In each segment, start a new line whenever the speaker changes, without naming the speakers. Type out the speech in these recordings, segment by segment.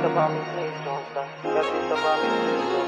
about me, please don't stop. Yeah, think about me, please don't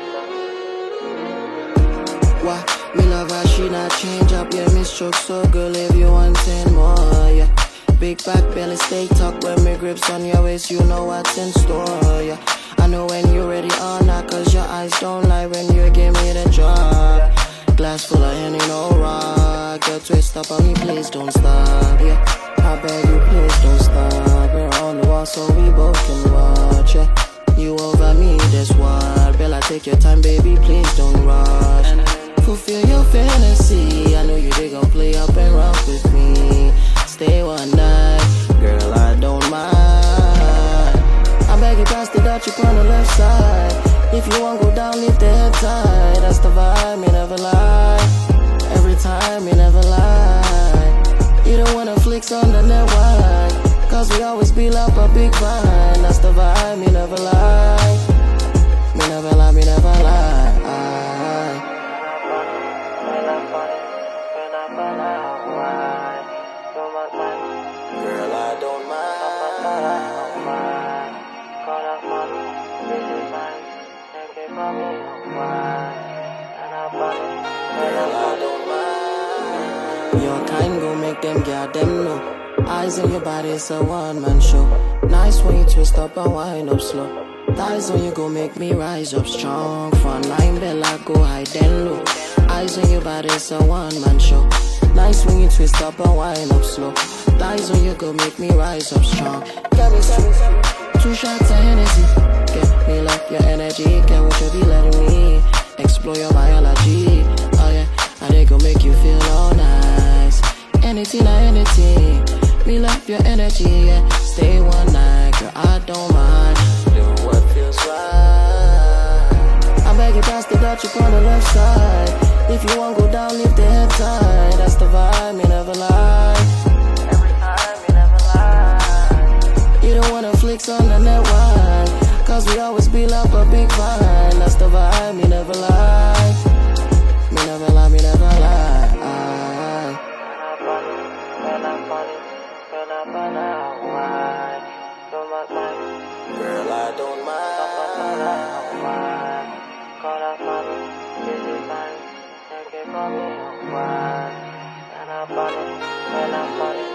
stop.
Why? Me love her, she not change up. Yeah, me stroke so girl, if you want 10 more, yeah. Big back belly, stay tucked when me grips on your waist, you know what's in store, yeah. I know when you're ready or not, cause your eyes don't lie when you give me the drop. Glass full of Henny, no rock. Girl, twist up on me, please don't stop, yeah. I beg you, please don't stop. We're on the wall so we both can watch, yeah. You over me, that's what. Bella, take your time, baby, please don't rush. Fulfill your fantasy, I know you they gon' play up and rock with me. Stay one night, girl, I don't mind. I beg you, pass the Dutch up on the left side. If you want go down, leave the head tight. That's the vibe, me never lie. Every time, me never lie. You don't wanna flicks on the net wide, cause we always build up a big vine. That's the vibe, me never lie. Me never lie, me never lie. Girl, I don't mind. Girl, I don't mind. Your kind gon' make them get them know. Eyes on your body, it's a one-man show. Nice when you twist up and wind up slow. Thighs on you go make me rise up strong. Front line bella go high then low. Eyes on your body, it's a one-man show. Nice when you twist up and wind up slow. Thighs on you go make me rise up strong. Get me some 2 shots of Hennessy. Get me like your energy. Get what you be letting me explore your biology. Oh yeah, and they gon' make you feel all nice. Anything or anything. Me love your energy, yeah. Stay one night, girl, I don't mind. Do what feels right. I beg you, pass the Dutch up on the left side. If you want go down, leave the head tight. That's the vibe, me never lie.
Every time, me never lie.
You don't wanna flicks on the net wide, cause we always build up a big vine. That's the vibe, me never lie. Me never lie, me never lie. Girl, I don't mind.